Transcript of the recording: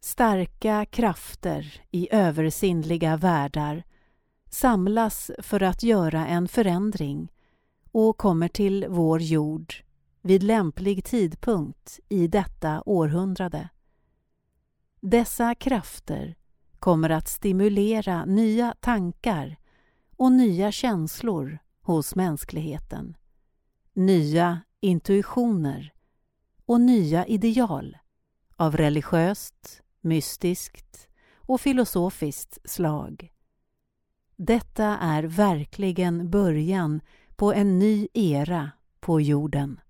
Starka krafter i översinnliga världar samlas för att göra en förändring och kommer till vår jord vid lämplig tidpunkt i detta århundrade. Dessa krafter kommer att stimulera nya tankar och nya känslor hos mänskligheten, nya intuitioner och nya ideal av religiöst, mystiskt och filosofiskt slag. Detta är verkligen början på en ny era på jorden.